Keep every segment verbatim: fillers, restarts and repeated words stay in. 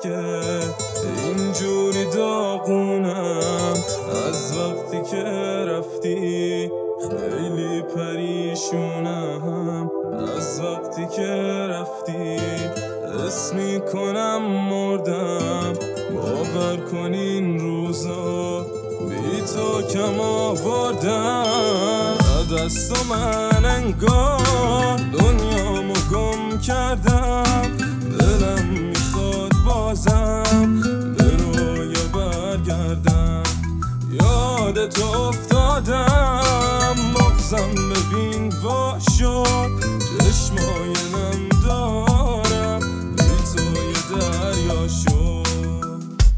که اینجوری داغونم از وقتی که رفتی. خیلی پریشونم از وقتی که رفتی. حس میکنم مردم، باور کن این روزا بی تو کم آوردم. دست و من انگار دنیامو گم کردم. دلم میخواد بازم به رویا برگردم. یادت افتادم مغزم ببین وا شد. چشمای نم دارم بی تو یه دریا شد.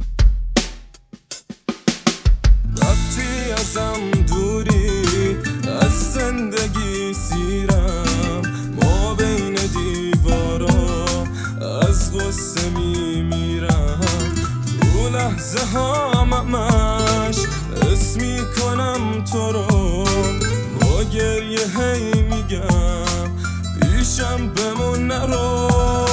وقتی ازم دوری از زندگی سیرم، ما بین دیوارا از غصه میمیرم. تو لحظه ها همش حس میکنم تو رو، با گریه هی میگم پیشم بمون نرو.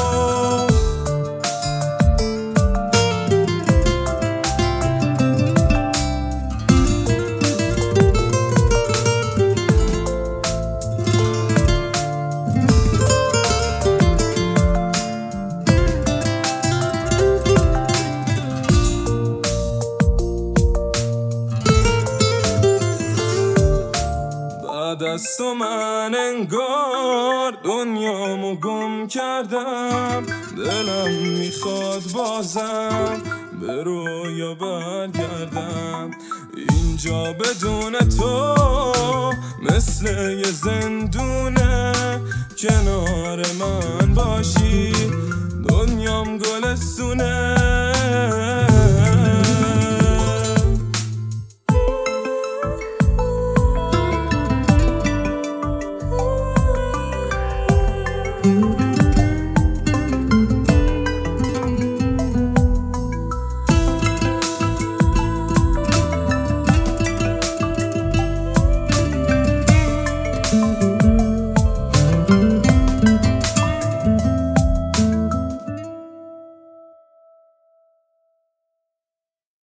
دست و من انگار دنیامو گم کردم. دلم میخواد بازم به رویا برگردم. اینجا بدون تو مثل یه زندونه. کنار من باشی دنیام گلستونه.